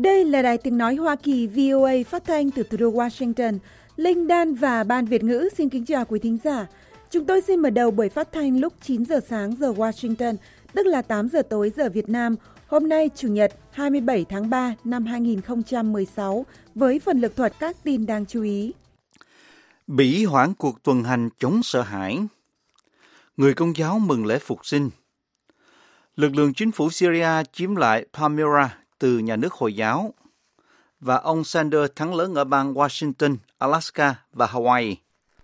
Đây là Đài Tiếng Nói Hoa Kỳ VOA phát thanh từ thủ đô Washington. Linh Dan và Ban Việt ngữ xin kính chào quý thính giả. Chúng tôi xin mở đầu buổi phát thanh lúc 9 giờ sáng giờ Washington, tức là 8 giờ tối giờ Việt Nam. Hôm nay, Chủ nhật 27 tháng 3 năm 2016, với phần lược thuật các tin đáng chú ý. Bỉ hoãn cuộc tuần hành chống sợ hãi. Người Công giáo mừng lễ phục sinh. Lực lượng chính phủ Syria chiếm lại Palmyra từ nhà nước Hồi giáo. Và ông Sanders thắng lớn ở bang Washington, Alaska và Hawaii.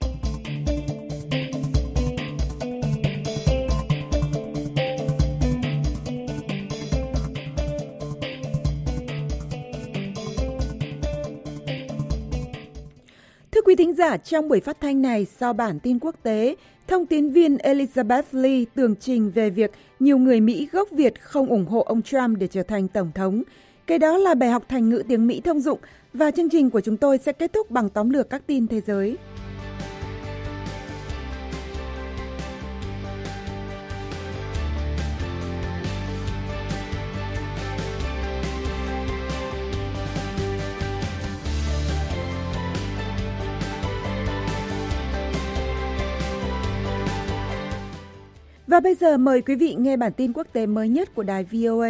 Thưa quý thính giả, trong buổi phát thanh này, sau bản tin quốc tế, thông tín viên Elizabeth Lee tường trình về việc nhiều người Mỹ gốc Việt không ủng hộ ông Trump để trở thành Tổng thống. Cái đó là bài học thành ngữ tiếng Mỹ thông dụng, và chương trình của chúng tôi sẽ kết thúc bằng tóm lược các tin thế giới. Và bây giờ mời quý vị nghe bản tin quốc tế mới nhất của đài VOA.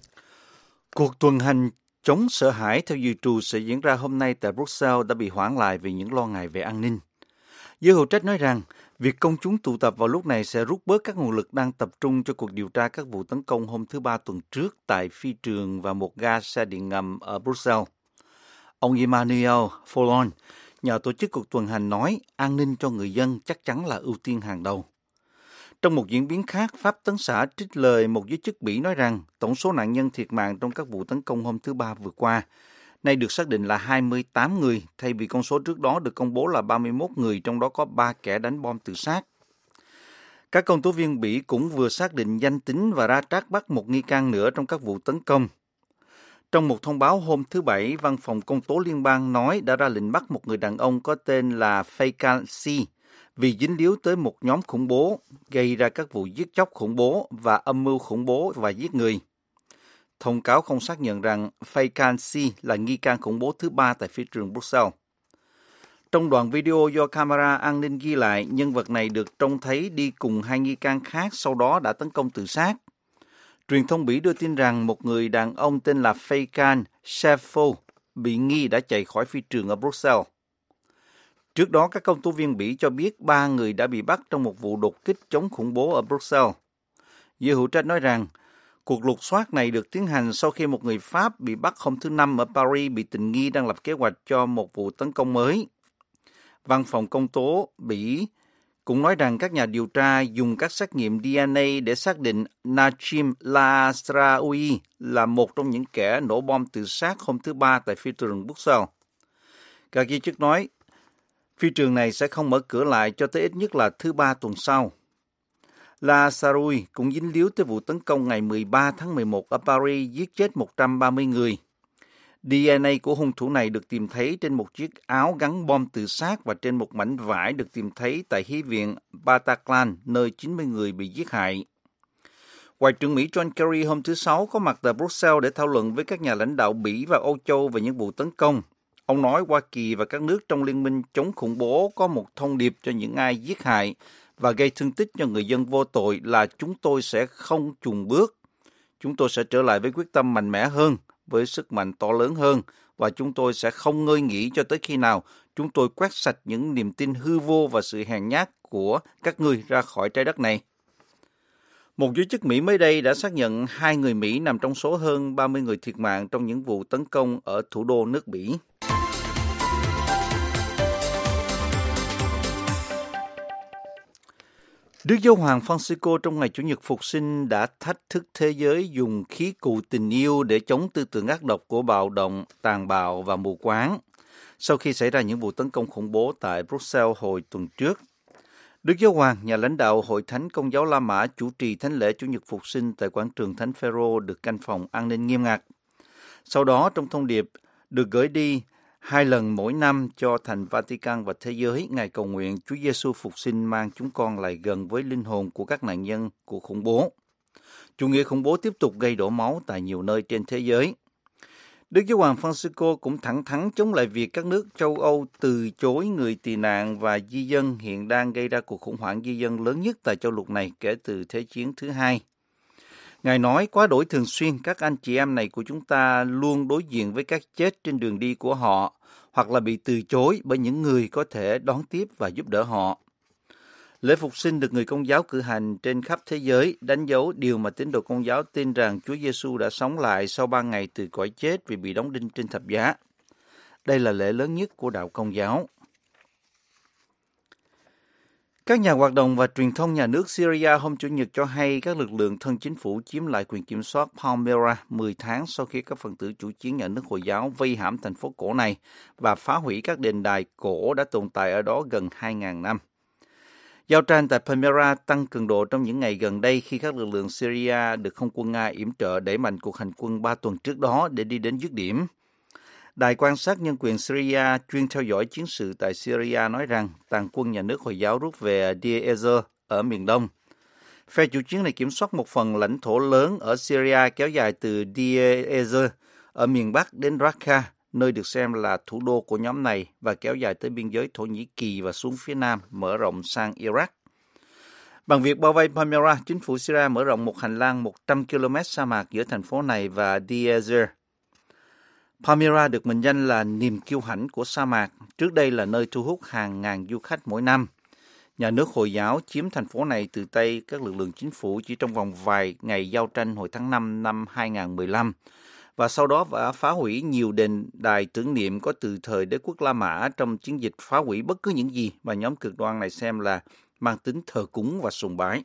Cuộc tuần hành chống sợ hãi theo dự trù sẽ diễn ra hôm nay tại Brussels đã bị hoãn lại vì những lo ngại về an ninh. Giới hữu trách nói rằng việc công chúng tụ tập vào lúc này sẽ rút bớt các nguồn lực đang tập trung cho cuộc điều tra các vụ tấn công hôm thứ Ba tuần trước tại phi trường và một ga xe điện ngầm ở Brussels. Ông Emmanuel Follon, nhà tổ chức cuộc tuần hành nói an ninh cho người dân chắc chắn là ưu tiên hàng đầu. Trong một diễn biến khác, Pháp Tấn xã trích lời một giới chức Bỉ nói rằng tổng số nạn nhân thiệt mạng trong các vụ tấn công hôm thứ Ba vừa qua nay được xác định là 28 người, thay vì con số trước đó được công bố là 31 người, trong đó có 3 kẻ đánh bom tự sát. Các công tố viên Bỉ cũng vừa xác định danh tính và ra trác bắt một nghi can nữa trong các vụ tấn công. Trong một thông báo hôm thứ Bảy, Văn phòng Công tố Liên bang nói đã ra lệnh bắt một người đàn ông có tên là Faikal Si vì dính líu tới một nhóm khủng bố, gây ra các vụ giết chóc khủng bố và âm mưu khủng bố và giết người. Thông cáo không xác nhận rằng Faikal Si là nghi can khủng bố thứ ba tại phi trường Brussels. Trong đoạn video do camera an ninh ghi lại, nhân vật này được trông thấy đi cùng hai nghi can khác, sau đó đã tấn công tự sát. Truyền thông Bỉ đưa tin rằng một người đàn ông tên là Faikal Shefo bị nghi đã chạy khỏi phi trường ở Brussels. Trước đó, các công tố viên Bỉ cho biết 3 người đã bị bắt trong một vụ đột kích chống khủng bố ở Brussels. Giới hữu trách nói rằng cuộc lục soát này được tiến hành sau khi một người Pháp bị bắt hôm thứ Năm ở Paris bị tình nghi đang lập kế hoạch cho một vụ tấn công mới. Văn phòng Công tố Bỉ cũng nói rằng các nhà điều tra dùng các xét nghiệm DNA để xác định Nachim Lastraoui là một trong những kẻ nổ bom tự sát hôm thứ Ba tại phi trường Brussels. Các giới chức nói phi trường này sẽ không mở cửa lại cho tới ít nhất là thứ Ba tuần sau. Lastraoui cũng dính líu tới vụ tấn công ngày 13 tháng 11 ở Paris giết chết 130 người. DNA của hung thủ này được tìm thấy trên một chiếc áo gắn bom tự sát và trên một mảnh vải được tìm thấy tại Hí viện Bataclan, nơi 90 người bị giết hại. Ngoại trưởng Mỹ John Kerry hôm thứ Sáu có mặt tại Brussels để thảo luận với các nhà lãnh đạo Bỉ và Âu Châu về những vụ tấn công. Ông nói Hoa Kỳ và các nước trong liên minh chống khủng bố có một thông điệp cho những ai giết hại và gây thương tích cho người dân vô tội là chúng tôi sẽ không chùn bước. Chúng tôi sẽ trở lại với quyết tâm mạnh mẽ hơn, với sức mạnh to lớn hơn, và chúng tôi sẽ không ngơi nghỉ cho tới khi nào chúng tôi quét sạch những niềm tin hư vô và sự hèn nhát của các ngươi ra khỏi trái đất này. Một giới chức Mỹ mới đây đã xác nhận 2 người Mỹ nằm trong số hơn 30 người thiệt mạng trong những vụ tấn công ở thủ đô nước Bỉ. Đức Giáo hoàng Francisco trong ngày Chủ nhật Phục sinh đã thách thức thế giới dùng khí cụ tình yêu để chống tư tưởng ác độc của bạo động, tàn bạo và mù quáng, sau khi xảy ra những vụ tấn công khủng bố tại Brussels hồi tuần trước. Đức Giáo hoàng, nhà lãnh đạo Hội Thánh Công giáo La Mã chủ trì thánh lễ Chủ nhật Phục sinh tại quảng trường Thánh Phêrô được canh phòng an ninh nghiêm ngặt. Sau đó, trong thông điệp được gửi đi 2 lần mỗi năm cho thành Vatican và thế giới, Ngài cầu nguyện Chúa Giêsu phục sinh mang chúng con lại gần với linh hồn của các nạn nhân của khủng bố. Chủ nghĩa khủng bố tiếp tục gây đổ máu tại nhiều nơi trên thế giới. Đức Giáo hoàng Francisco cũng thẳng thắn chống lại việc các nước châu Âu từ chối người tị nạn và di dân hiện đang gây ra cuộc khủng hoảng di dân lớn nhất tại châu lục này kể từ Thế chiến thứ hai. Ngài nói quá đổi thường xuyên, các anh chị em này của chúng ta luôn đối diện với cái chết trên đường đi của họ, hoặc là bị từ chối bởi những người có thể đón tiếp và giúp đỡ họ. Lễ Phục sinh được người Công giáo cử hành trên khắp thế giới, đánh dấu điều mà tín đồ Công giáo tin rằng Chúa Giêsu đã sống lại sau 3 ngày từ cõi chết vì bị đóng đinh trên thập giá. Đây là lễ lớn nhất của đạo Công giáo. Các nhà hoạt động và truyền thông nhà nước Syria hôm Chủ nhật cho hay các lực lượng thân chính phủ chiếm lại quyền kiểm soát Palmyra 10 tháng sau khi các phần tử chủ chiến nhà nước Hồi giáo vây hãm thành phố cổ này và phá hủy các đền đài cổ đã tồn tại ở đó gần 2.000 năm. Giao tranh tại Palmyra tăng cường độ trong những ngày gần đây khi các lực lượng Syria được không quân Nga yểm trợ đẩy mạnh cuộc hành quân 3 tuần trước đó để đi đến dứt điểm. Đài quan sát nhân quyền Syria chuyên theo dõi chiến sự tại Syria nói rằng tàn quân nhà nước Hồi giáo rút về Deir ez-Zor ở miền đông. Phe chủ chiến này kiểm soát một phần lãnh thổ lớn ở Syria kéo dài từ Deir ez-Zor ở miền bắc đến Raqqa, nơi được xem là thủ đô của nhóm này, và kéo dài tới biên giới Thổ Nhĩ Kỳ và xuống phía nam, mở rộng sang Iraq. Bằng việc bao vây Palmyra, chính phủ Syria mở rộng một hành lang 100 km sa mạc giữa thành phố này và Deir ez-Zor. Palmyra được mệnh danh là niềm kiêu hãnh của sa mạc, trước đây là nơi thu hút hàng ngàn du khách mỗi năm. Nhà nước Hồi giáo chiếm thành phố này từ tay các lực lượng chính phủ chỉ trong vòng vài ngày giao tranh hồi tháng 5 năm 2015, và sau đó đã phá hủy nhiều đền đài tưởng niệm có từ thời đế quốc La Mã trong chiến dịch phá hủy bất cứ những gì mà nhóm cực đoan này xem là mang tính thờ cúng và sùng bái.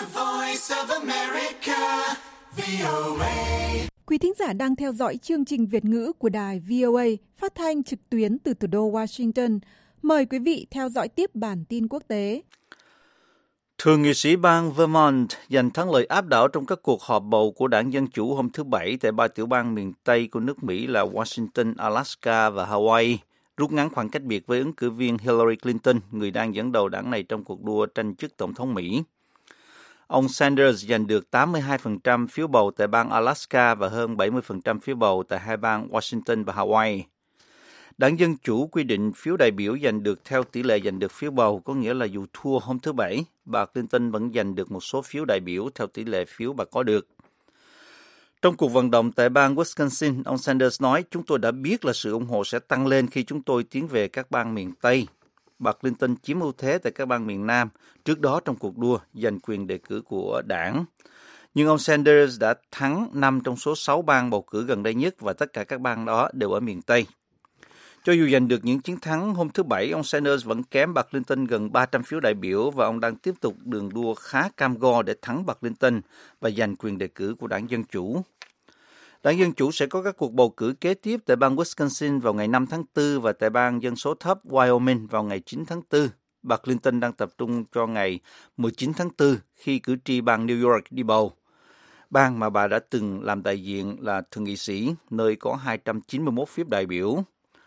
Quý thính giả đang theo dõi chương trình Việt ngữ của đài VOA phát thanh trực tuyến từ thủ đô Washington. Mời quý vị theo dõi tiếp bản tin quốc tế. Thượng nghị sĩ bang Vermont giành thắng lợi áp đảo trong các cuộc họp bầu của đảng Dân Chủ hôm thứ Bảy tại 3 tiểu bang miền Tây của nước Mỹ là Washington, Alaska và Hawaii, rút ngắn khoảng cách biệt với ứng cử viên Hillary Clinton, người đang dẫn đầu đảng này trong cuộc đua tranh chức Tổng thống Mỹ. Ông Sanders giành được 82% phiếu bầu tại bang Alaska và hơn 70% phiếu bầu tại hai bang Washington và Hawaii. Đảng Dân Chủ quy định phiếu đại biểu giành được theo tỷ lệ giành được phiếu bầu, có nghĩa là dù thua hôm thứ Bảy, bà Clinton vẫn giành được một số phiếu đại biểu theo tỷ lệ phiếu bà có được. Trong cuộc vận động tại bang Wisconsin, ông Sanders nói, chúng tôi đã biết là sự ủng hộ sẽ tăng lên khi chúng tôi tiến về các bang miền Tây. Bà Clinton chiếm ưu thế tại các bang miền Nam trước đó trong cuộc đua giành quyền đề cử của đảng. Nhưng ông Sanders đã thắng 5 trong số 6 bang bầu cử gần đây nhất và tất cả các bang đó đều ở miền Tây. Cho dù giành được những chiến thắng hôm thứ Bảy, ông Sanders vẫn kém bà Clinton gần 300 phiếu đại biểu và ông đang tiếp tục đường đua khá cam go để thắng bà Clinton và giành quyền đề cử của đảng Dân Chủ. Đảng Dân Chủ sẽ có các cuộc bầu cử kế tiếp tại bang Wisconsin vào ngày 5 tháng 4 và tại bang dân số thấp Wyoming vào ngày 9 tháng 4. Bà Clinton đang tập trung cho ngày 19 tháng 4 khi cử tri bang New York đi bầu. Bang mà bà đã từng làm đại diện là thượng nghị sĩ, nơi có 291 phiếu đại biểu.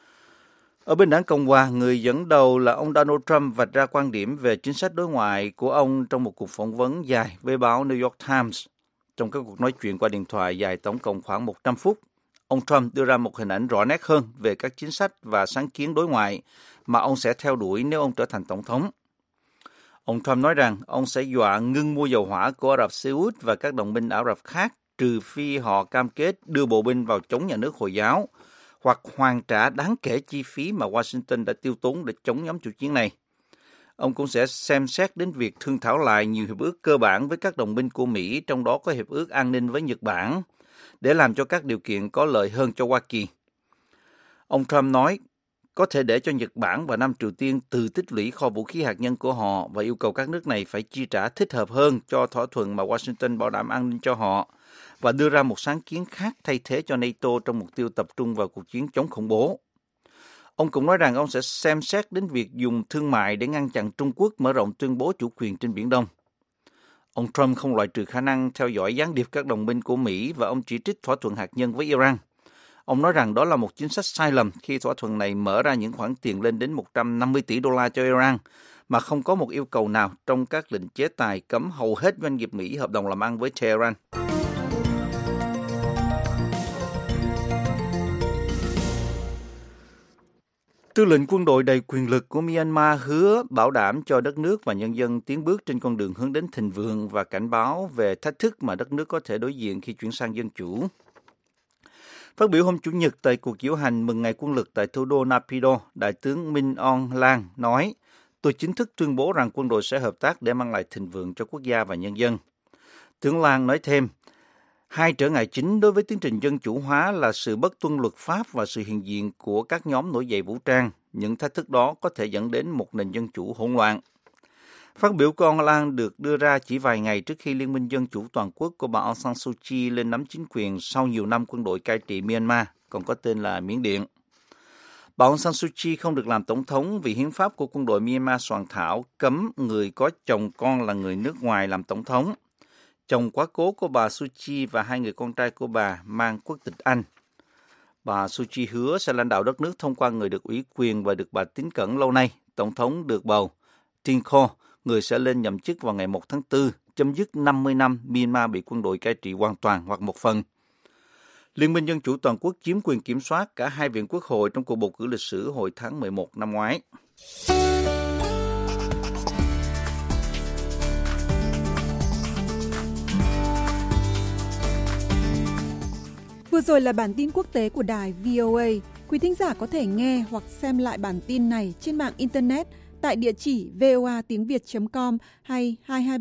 Ở bên đảng Cộng hòa, người dẫn đầu là ông Donald Trump vạch ra quan điểm về chính sách đối ngoại của ông trong một cuộc phỏng vấn dài với báo New York Times. Trong các cuộc nói chuyện qua điện thoại dài tổng cộng khoảng 100 phút, ông Trump đưa ra một hình ảnh rõ nét hơn về các chính sách và sáng kiến đối ngoại mà ông sẽ theo đuổi nếu ông trở thành tổng thống. Ông Trump nói rằng ông sẽ dọa ngưng mua dầu hỏa của Ả Rập Xê Út và các đồng minh Ả Rập khác trừ phi họ cam kết đưa bộ binh vào chống nhà nước Hồi giáo hoặc hoàn trả đáng kể chi phí mà Washington đã tiêu tốn để chống nhóm chủ chiến này. Ông cũng sẽ xem xét đến việc thương thảo lại nhiều hiệp ước cơ bản với các đồng minh của Mỹ, trong đó có hiệp ước an ninh với Nhật Bản, để làm cho các điều kiện có lợi hơn cho Hoa Kỳ. Ông Trump nói có thể để cho Nhật Bản và Nam Triều Tiên tự tích lũy kho vũ khí hạt nhân của họ và yêu cầu các nước này phải chi trả thích hợp hơn cho thỏa thuận mà Washington bảo đảm an ninh cho họ, và đưa ra một sáng kiến khác thay thế cho NATO trong mục tiêu tập trung vào cuộc chiến chống khủng bố. Ông cũng nói rằng ông sẽ xem xét đến việc dùng thương mại để ngăn chặn Trung Quốc mở rộng tuyên bố chủ quyền trên Biển Đông. Ông Trump không loại trừ khả năng theo dõi gián điệp các đồng minh của Mỹ và ông chỉ trích thỏa thuận hạt nhân với Iran. Ông nói rằng đó là một chính sách sai lầm khi thỏa thuận này mở ra những khoản tiền lên đến 150 tỷ đô la cho Iran, mà không có một yêu cầu nào trong các lệnh chế tài cấm hầu hết doanh nghiệp Mỹ hợp đồng làm ăn với Tehran. Tư lệnh quân đội đầy quyền lực của Myanmar hứa bảo đảm cho đất nước và nhân dân tiến bước trên con đường hướng đến thịnh vượng và cảnh báo về thách thức mà đất nước có thể đối diện khi chuyển sang dân chủ. Phát biểu hôm Chủ nhật tại cuộc diễu hành mừng ngày quân lực tại thủ đô Naypyidaw, Đại tướng Min Aung Hlaing nói, tôi chính thức tuyên bố rằng quân đội sẽ hợp tác để mang lại thịnh vượng cho quốc gia và nhân dân. Tướng Hlaing nói thêm, hai trở ngại chính đối với tiến trình dân chủ hóa là sự bất tuân luật pháp và sự hiện diện của các nhóm nổi dậy vũ trang. Những thách thức đó có thể dẫn đến một nền dân chủ hỗn loạn. Phát biểu của ông Hlaing được đưa ra chỉ vài ngày trước khi Liên minh Dân chủ Toàn quốc của bà Aung San Suu Kyi lên nắm chính quyền sau nhiều năm quân đội cai trị Myanmar, còn có tên là Miến Điện. Bà Aung San Suu Kyi không được làm tổng thống vì hiến pháp của quân đội Myanmar soạn thảo cấm người có chồng con là người nước ngoài làm tổng thống. Chồng quá cố của bà Suu Kyi và hai người con trai của bà mang quốc tịch Anh. Bà Suu Kyi hứa sẽ lãnh đạo đất nước thông qua người được ủy quyền và được bà tín cẩn lâu nay, tổng thống được bầu, Tin Kho, người sẽ lên nhậm chức vào ngày 1 tháng 4, chấm dứt 50 năm Myanmar bị quân đội cai trị hoàn toàn hoặc một phần. Liên minh Dân chủ Toàn quốc chiếm quyền kiểm soát cả hai viện quốc hội trong cuộc bầu cử lịch sử hồi tháng 11 năm ngoái. Vừa rồi là bản tin quốc tế của đài VOA. Quý thính giả có thể nghe hoặc xem lại bản tin này trên mạng Internet tại địa chỉ voatiengviet.com hay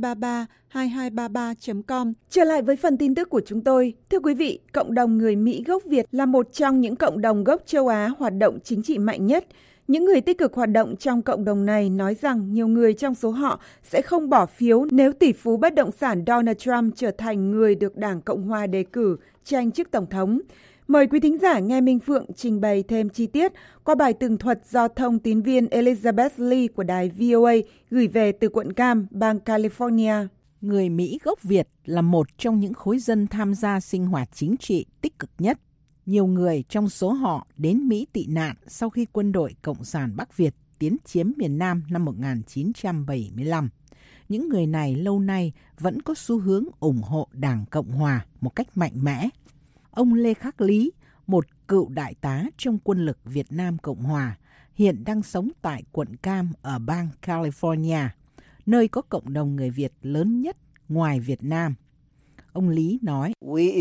2233 Trở lại với phần tin tức của chúng tôi. Thưa quý vị, cộng đồng người Mỹ gốc Việt là một trong những cộng đồng gốc châu Á hoạt động chính trị mạnh nhất. Những người tích cực hoạt động trong cộng đồng này nói rằng nhiều người trong số họ sẽ không bỏ phiếu nếu tỷ phú bất động sản Donald Trump trở thành người được Đảng Cộng hòa đề cử tranh chức Tổng thống. Mời quý thính giả nghe Minh Phượng trình bày thêm chi tiết qua bài tường thuật do thông tín viên Elizabeth Lee của đài VOA gửi về từ quận Cam, bang California. Người Mỹ gốc Việt là một trong những khối dân tham gia sinh hoạt chính trị tích cực nhất. Nhiều người trong số họ đến Mỹ tị nạn sau khi quân đội Cộng sản Bắc Việt tiến chiếm miền Nam năm 1975. Những người này lâu nay vẫn có xu hướng ủng hộ Đảng Cộng Hòa một cách mạnh mẽ. Ông Lê Khắc Lý, một cựu đại tá trong quân lực Việt Nam Cộng Hòa, hiện đang sống tại quận Cam ở bang California, nơi có cộng đồng người Việt lớn nhất ngoài Việt Nam. Ông Lý nói,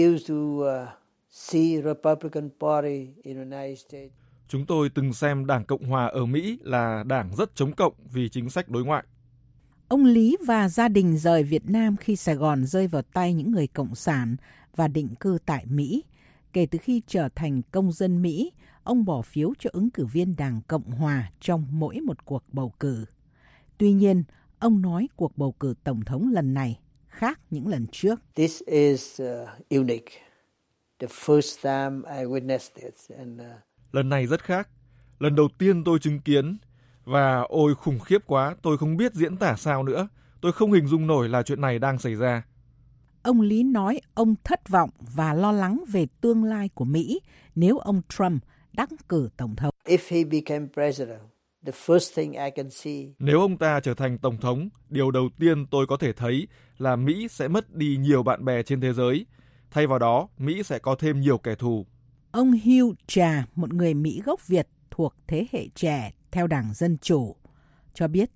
chúng tôi từng xem Đảng Cộng Hòa ở Mỹ là đảng rất chống cộng vì chính sách đối ngoại. Ông Lý và gia đình rời Việt Nam khi Sài Gòn rơi vào tay những người cộng sản và định cư tại Mỹ. Kể từ khi trở thành công dân Mỹ, ông bỏ phiếu cho ứng cử viên Đảng Cộng Hòa trong mỗi một cuộc bầu cử. Tuy nhiên, ông nói cuộc bầu cử tổng thống lần này khác những lần trước. This is unique. The first time I witnessed it. Lần này rất khác. Lần đầu tiên tôi chứng kiến và ôi khủng khiếp quá, tôi không biết diễn tả sao nữa. Tôi không hình dung nổi là chuyện này đang xảy ra. Ông Lý nói ông thất vọng và lo lắng về tương lai của Mỹ nếu ông Trump đắc cử tổng thống. Nếu ông ta trở thành tổng thống, điều đầu tiên tôi có thể thấy là Mỹ sẽ mất đi nhiều bạn bè trên thế giới. Thay vào đó, Mỹ sẽ có thêm nhiều kẻ thù. Ông Hugh Cha, một người Mỹ gốc Việt thuộc thế hệ trẻ theo Đảng Dân Chủ, cho biết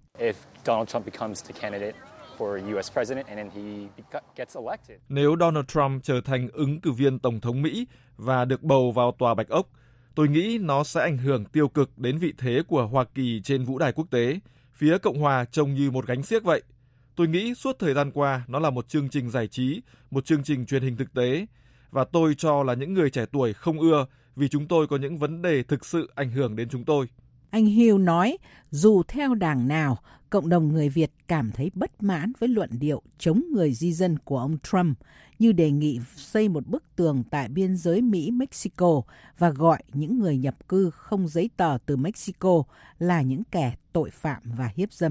nếu Donald Trump trở thành ứng cử viên tổng thống Mỹ và được bầu vào Tòa Bạch Ốc, tôi nghĩ nó sẽ ảnh hưởng tiêu cực đến vị thế của Hoa Kỳ trên vũ đài quốc tế. Phía Cộng hòa trông như một gánh xiếc vậy. Tôi nghĩ suốt thời gian qua nó là một chương trình giải trí, một chương trình truyền hình thực tế. Và tôi cho là những người trẻ tuổi không ưa vì chúng tôi có những vấn đề thực sự ảnh hưởng đến chúng tôi. Anh Hugh nói, dù theo đảng nào, cộng đồng người Việt cảm thấy bất mãn với luận điệu chống người di dân của ông Trump, như đề nghị xây một bức tường tại biên giới Mỹ-Mexico và gọi những người nhập cư không giấy tờ từ Mexico là những kẻ tội phạm và hiếp dâm.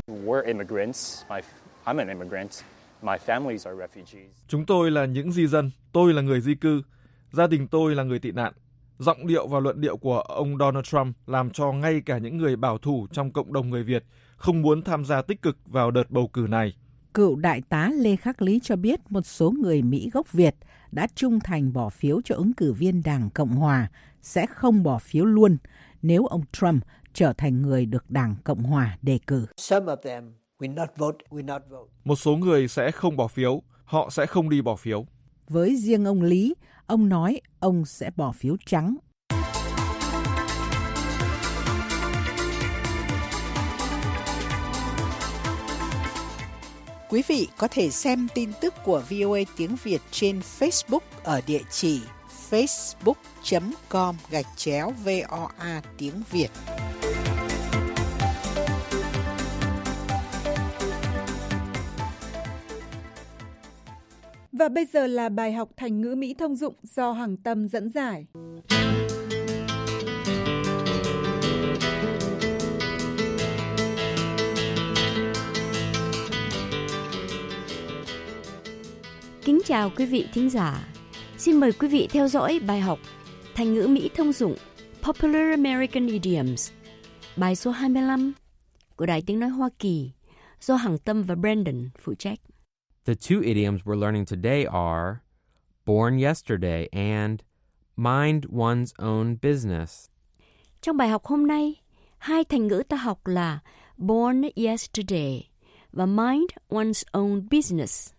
Chúng tôi là những di dân, tôi là người di cư, gia đình tôi là người tị nạn. Giọng điệu và luận điệu của ông Donald Trump làm cho ngay cả những người bảo thủ trong cộng đồng người Việt không muốn tham gia tích cực vào đợt bầu cử này. Cựu đại tá Lê Khắc Lý cho biết một số người Mỹ gốc Việt đã trung thành bỏ phiếu cho ứng cử viên Đảng Cộng Hòa sẽ không bỏ phiếu luôn nếu ông Trump trở thành người được Đảng Cộng hòa đề cử. Some of them will not vote. Một số người sẽ không bỏ phiếu, họ sẽ không đi bỏ phiếu. Với riêng ông Lý, ông nói ông sẽ bỏ phiếu trắng. Quý vị có thể xem tin tức của VOA tiếng Việt trên Facebook ở địa chỉ facebook.com/VOA tiếng Việt. Và bây giờ là bài học thành ngữ Mỹ thông dụng do Hằng Tâm dẫn giải. Kính chào quý vị thính giả. Xin mời quý vị theo dõi bài học thành ngữ Mỹ thông dụng Popular American Idioms, bài số 25 của Đài Tiếng Nói Hoa Kỳ do Hằng Tâm và Brandon phụ trách. The two idioms we're learning today are born yesterday and mind one's own business. Trong bài học hôm nay, hai thành ngữ ta học là born yesterday và mind one's own business.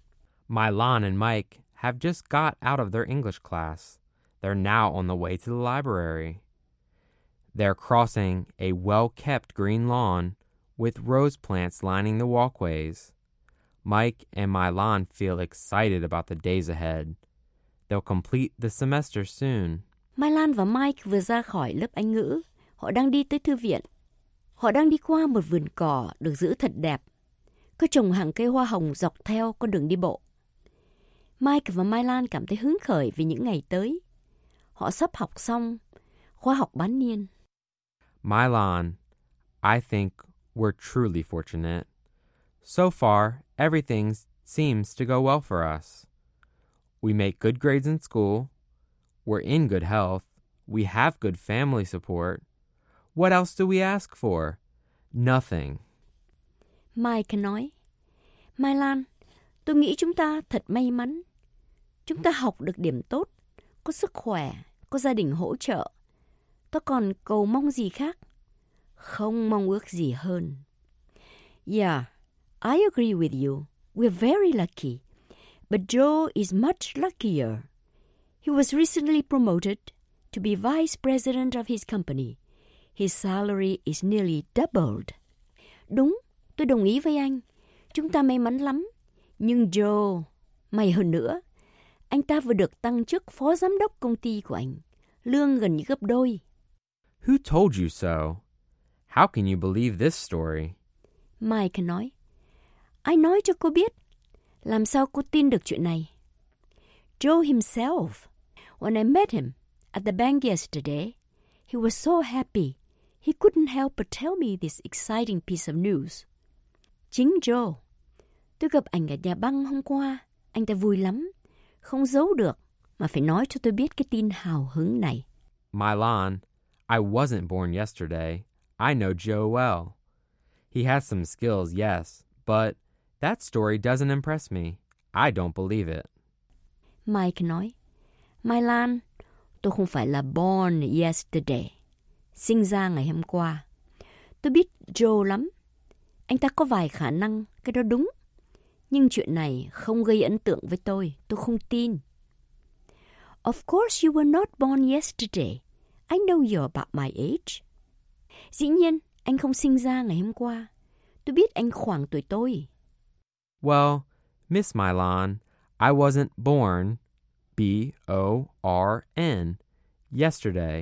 Mylan and Mike have just got out of their English class. They're now on the way to the library. They're crossing a well-kept green lawn with rose plants lining the walkways. Mike and Mylan feel excited about the days ahead. They'll complete the semester soon. Mylan và Mike vừa ra khỏi lớp Anh ngữ. Họ đang đi tới thư viện. Họ đang đi qua một vườn cỏ được giữ thật đẹp. Có trồng hàng cây hoa hồng dọc theo con đường đi bộ. Mike và Mylan cảm thấy hứng khởi vì những ngày tới. Họ sắp học xong khóa học bán niên. Mylan, I think we're truly fortunate. So far, everything seems to go well for us. We make good grades in school. We're in good health. We have good family support. What else do we ask for? Nothing. Mike nói, Mylan, tôi nghĩ chúng ta thật may mắn. Chúng ta học được điểm tốt, có sức khỏe, có gia đình hỗ trợ. Tôi còn cầu mong gì khác? Không mong ước gì hơn. Yeah, I agree with you. We're very lucky. But Joe is much luckier. He was recently promoted to be vice president of his company. His salary is nearly doubled. Đúng, tôi đồng ý với anh. Chúng ta may mắn lắm. Nhưng Joe, may hơn nữa. Anh ta vừa được tăng chức phó giám đốc công ty của anh. Lương gần như gấp đôi. Who told you so? How can you believe this story? Mike nói, ai nói cho cô biết? Làm sao cô tin được chuyện này? Joe himself. When I met him at the bank yesterday, he was so happy. He couldn't help but tell me this exciting piece of news. Chính Joe. Tôi gặp anh ở nhà băng hôm qua. Anh ta vui lắm. Không giấu được mà phải nói cho tôi biết cái tin hào hứng này. Mylan, I wasn't born yesterday. I know Joe well. He has some skills, yes, but that story doesn't impress me. I don't believe it. Mike nói, Mylan, tôi không phải là born yesterday. Sinh ra ngày hôm qua. Tôi biết Joe lắm. Anh ta có vài khả năng, cái đó đúng. Nhưng chuyện này không gây ấn tượng với tôi không tin. Of course you were not born yesterday. I know you're about my age. Dĩ nhiên, anh không sinh ra ngày hôm qua. Tôi biết anh khoảng tuổi tôi. Well, Miss Mylan, I wasn't born, B-O-R-N, yesterday,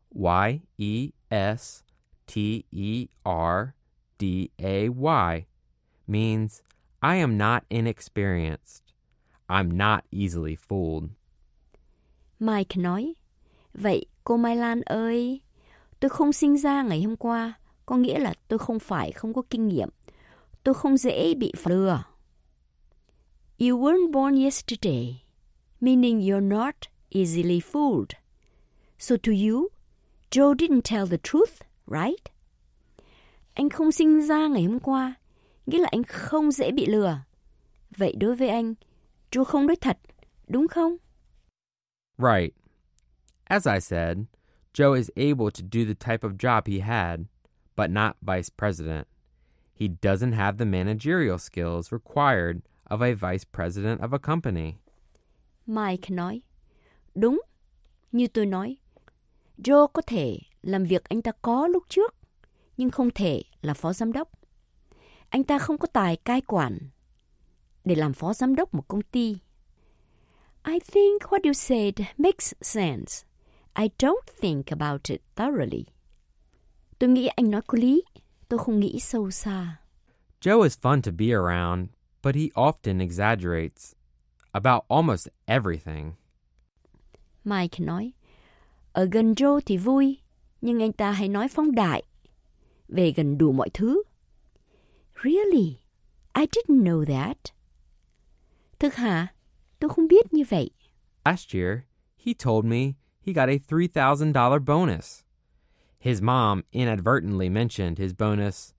Y-E-S-T-E-R-D-A-Y, means I am not inexperienced. I'm not easily fooled. Mike nói, vậy cô Mai Lan ơi, tôi không sinh ra ngày hôm qua, có nghĩa là tôi không phải không có kinh nghiệm. Tôi không dễ bị lừa. You weren't born yesterday, meaning you're not easily fooled. So to you, Joe didn't tell the truth, right? Anh không sinh ra ngày hôm qua, nghĩa là anh không dễ bị lừa. Vậy đối với anh, Joe không nói thật, đúng không? Right. As I said, Joe is able to do the type of job he had, but not vice president. He doesn't have the managerial skills required of a vice president of a company. Mike nói, đúng, như tôi nói, Joe có thể làm việc anh ta có lúc trước, nhưng không thể là phó giám đốc. Anh ta không có tài cai quản để làm phó giám đốc một công ty. I think what you said makes sense. I don't think about it thoroughly. Tôi nghĩ anh nói có lý. Tôi không nghĩ sâu xa. Joe is fun to be around, but he often exaggerates about almost everything. Mike nói, ở gần Joe thì vui, nhưng anh ta hay nói phóng đại về gần đủ mọi thứ. Really? I didn't know that. Thực hả? Tôi không biết như vậy. Last year, he told me he got a $3,000 bonus. His mom inadvertently mentioned his bonus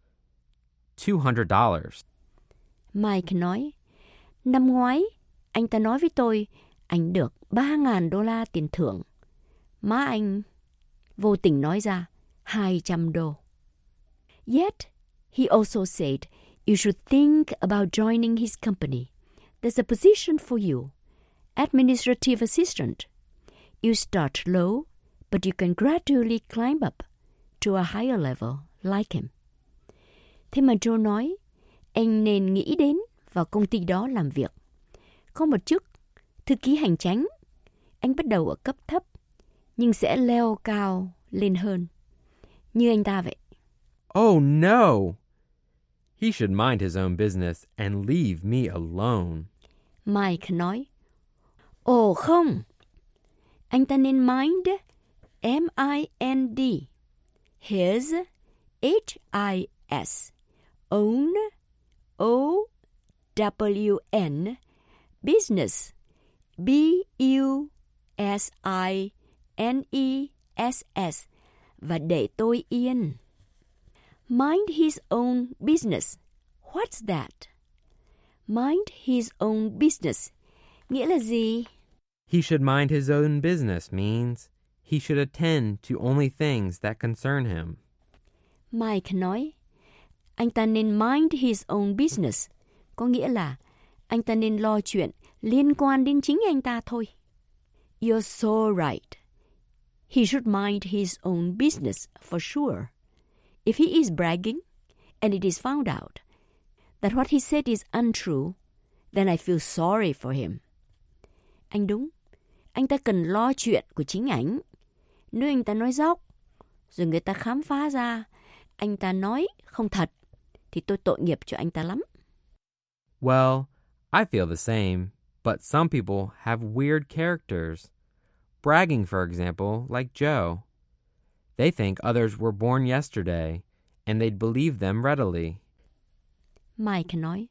$200. Mike nói, năm ngoái, anh ta nói với tôi anh được $3,000 tiền thưởng. Má anh vô tình nói ra $200. Yet, he also said you should think about joining his company. There's a position for you, administrative assistant. You start low, but you can gradually climb up to a higher level like him. Thế mà Joe nói, anh nên nghĩ đến vào công ty đó làm việc. Có một chức thư ký hành chánh. Anh bắt đầu ở cấp thấp, nhưng sẽ leo cao lên hơn. Như anh ta vậy. Oh no! He should mind his own business and leave me alone. Mike nói, ồ không, anh ta nên mind, M-I-N-D, his, H-I-S, own, O-W-N, business, B-U-S-I-N-E-S-S, và để tôi yên. Mind his own business. What's that? Mind his own business. Nghĩa là gì? He should mind his own business means he should attend to only things that concern him. Mike nói, anh ta nên mind his own business. Có nghĩa là anh ta nên lo chuyện liên quan đến chính anh ta thôi. You're so right. He should mind his own business for sure. If he is bragging, and it is found out that what he said is untrue, then I feel sorry for him. Anh đúng. Anh ta cần lo chuyện của chính ảnh. Nếu anh ta nói dóc, rồi người ta khám phá ra anh ta nói không thật, thì tôi tội nghiệp cho anh ta lắm. Well, I feel the same, but some people have weird characters. Bragging, for example, like Joe. They think others were born yesterday, and they'd believe them readily. Mike nói,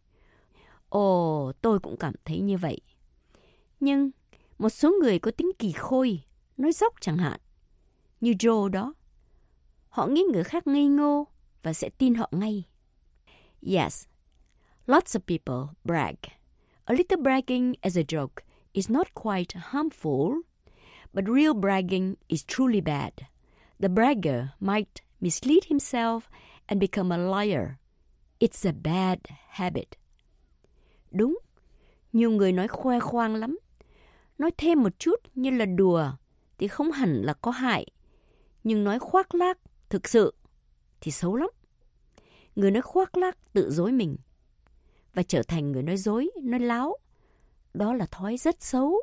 ồ, tôi cũng cảm thấy như vậy. Nhưng một số người có tính kỳ khôi, nói dóc chẳng hạn, như Joe đó. Họ nghĩ người khác ngây ngô và sẽ tin họ ngay. Yes, lots of people brag. A little bragging as a joke is not quite harmful, but real bragging is truly bad. The bragger might mislead himself and become a liar. It's a bad habit. Đúng, nhiều người nói khoe khoang lắm. Nói thêm một chút như là đùa thì không hẳn là có hại. Nhưng nói khoác lác thực sự thì xấu lắm. Người nói khoác lác tự dối mình và trở thành người nói dối, nói láo. Đó là thói rất xấu.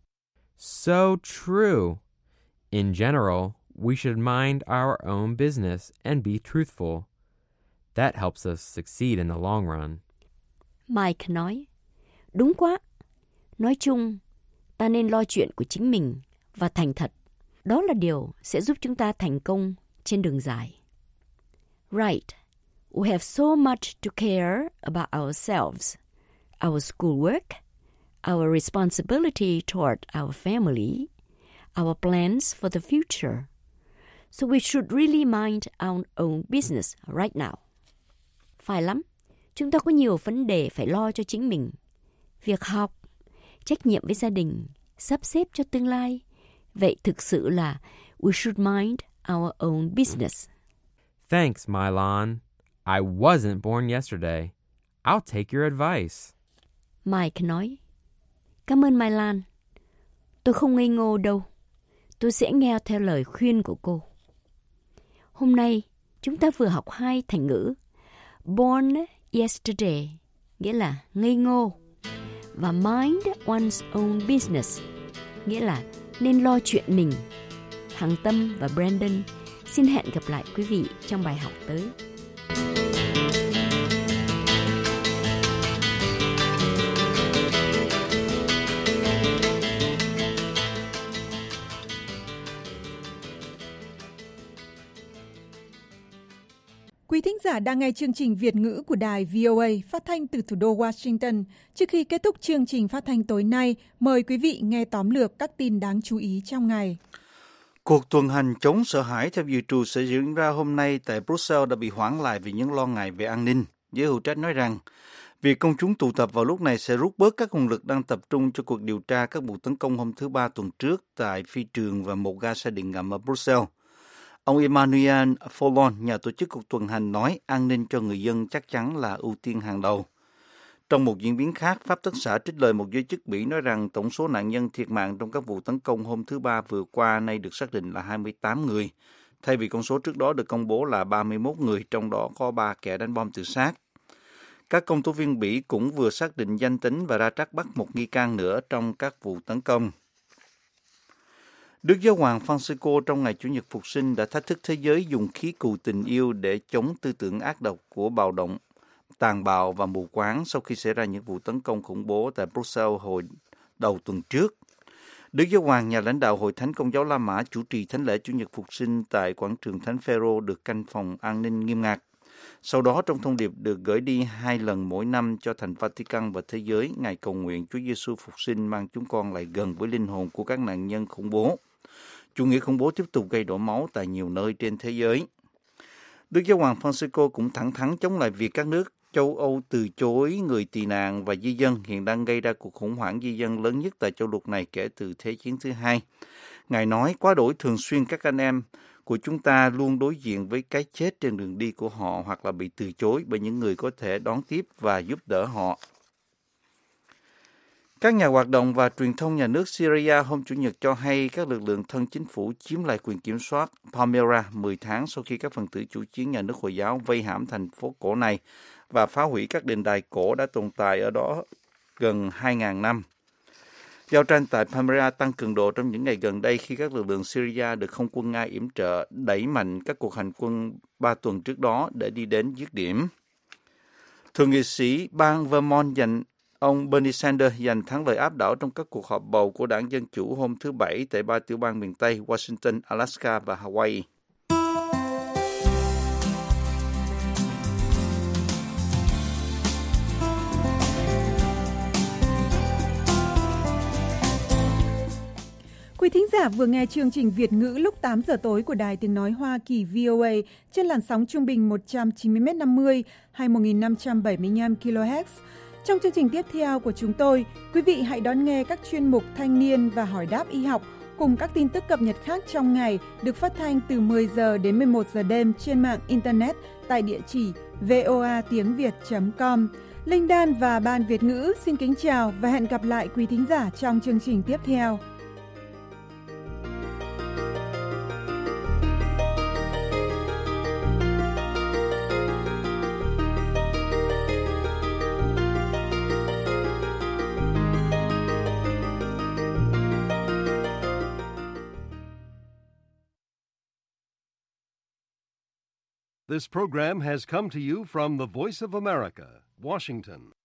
So true. In general, we should mind our own business and be truthful. That helps us succeed in the long run. Mike nói, đúng quá. Nói chung, ta nên lo chuyện của chính mình và thành thật. Đó là điều sẽ giúp chúng ta thành công trên đường dài. Right. We have so much to care about ourselves, our schoolwork, our responsibility toward our family, our plans for the future. So we should really mind our own business right now. Phải lắm. Chúng ta có nhiều vấn đề phải lo cho chính mình. Việc học, trách nhiệm với gia đình, sắp xếp cho tương lai. Vậy thực sự là We should mind our own business. Thanks, Milan. I wasn't born yesterday. I'll take your advice. Mike nói, cảm ơn Mai Lan. Tôi không ngây ngô đâu. Tôi sẽ nghe theo lời khuyên của cô. Hôm nay, chúng ta vừa học 2 thành ngữ. Born yesterday, nghĩa là ngây ngô. Và mind one's own business, nghĩa là nên lo chuyện mình. Hằng Tâm và Brandon xin hẹn gặp lại quý vị trong bài học tới. Quý thính giả đang nghe chương trình Việt ngữ của đài VOA phát thanh từ thủ đô Washington. Trước khi kết thúc chương trình phát thanh tối nay, mời quý vị nghe tóm lược các tin đáng chú ý trong ngày. Cuộc tuần hành chống sợ hãi theo dự trù sẽ diễn ra hôm nay tại Brussels đã bị hoãn lại vì những lo ngại về an ninh. Giới hữu trách nói rằng việc công chúng tụ tập vào lúc này sẽ rút bớt các nguồn lực đang tập trung cho cuộc điều tra các vụ tấn công hôm thứ Ba tuần trước tại phi trường và một ga xe điện ngầm ở Brussels. Ông Emmanuel Follon, nhà tổ chức cuộc tuần hành, nói an ninh cho người dân chắc chắn là ưu tiên hàng đầu. Trong một diễn biến khác, Pháp Tất xã trích lời một giới chức Bỉ nói rằng tổng số nạn nhân thiệt mạng trong các vụ tấn công hôm thứ Ba vừa qua nay được xác định là 28 người, thay vì con số trước đó được công bố là 31 người, trong đó có 3 kẻ đánh bom tự sát. Các công tố viên Bỉ cũng vừa xác định danh tính và ra trắc bắt một nghi can nữa trong các vụ tấn công. Đức Giáo hoàng Francisco trong ngày Chủ nhật Phục sinh đã thách thức thế giới dùng khí cù tình yêu để chống tư tưởng ác độc của bạo động, tàn bạo và mù quáng sau khi xảy ra những vụ tấn công khủng bố tại Brussels hồi đầu tuần trước. Đức Giáo hoàng, nhà lãnh đạo Hội Thánh Công giáo La Mã, chủ trì thánh lễ Chủ nhật Phục sinh tại quảng trường Thánh Phêrô được canh phòng an ninh nghiêm ngặt. Sau đó, trong thông điệp được gửi đi 2 lần mỗi năm cho thành Vatican và thế giới, Ngài cầu nguyện Chúa Giêsu Phục sinh mang chúng con lại gần với linh hồn của các nạn nhân khủng bố. Chủ nghĩa khủng bố tiếp tục gây đổ máu tại nhiều nơi trên thế giới. Đức Giáo hoàng Francisco cũng thẳng thắn chống lại việc các nước châu Âu từ chối người tị nạn và di dân hiện đang gây ra cuộc khủng hoảng di dân lớn nhất tại châu lục này kể từ Thế chiến thứ hai. Ngài nói quá đổi thường xuyên các anh em của chúng ta luôn đối diện với cái chết trên đường đi của họ hoặc là bị từ chối bởi những người có thể đón tiếp và giúp đỡ họ. Các nhà hoạt động và truyền thông nhà nước Syria hôm Chủ nhật cho hay các lực lượng thân chính phủ chiếm lại quyền kiểm soát Palmyra 10 tháng sau khi các phần tử chủ chiến nhà nước Hồi giáo vây hãm thành phố cổ này và phá hủy các đền đài cổ đã tồn tại ở đó gần 2.000 năm. Giao tranh tại Palmyra tăng cường độ trong những ngày gần đây khi các lực lượng Syria được không quân Nga yểm trợ đẩy mạnh các cuộc hành quân 3 tuần trước đó để đi đến dứt điểm. Thượng nghị sĩ bang Vermont ông Bernie Sanders giành thắng lợi áp đảo trong các cuộc họp bầu của Đảng Dân Chủ hôm thứ Bảy tại 3 tiểu bang miền Tây, Washington, Alaska và Hawaii. Quý thính giả vừa nghe chương trình Việt ngữ lúc 8 giờ tối của Đài Tiếng Nói Hoa Kỳ VOA trên làn sóng trung bình 190m50 hay 1575 kHz. Trong chương trình tiếp theo của chúng tôi, quý vị hãy đón nghe các chuyên mục Thanh niên và Hỏi đáp y học cùng các tin tức cập nhật khác trong ngày được phát thanh từ 10 giờ đến 11 giờ đêm trên mạng Internet tại địa chỉ voatiengviet.com. Linh Đan và Ban Việt ngữ xin kính chào và hẹn gặp lại quý thính giả trong chương trình tiếp theo. This program has come to you from the Voice of America, Washington.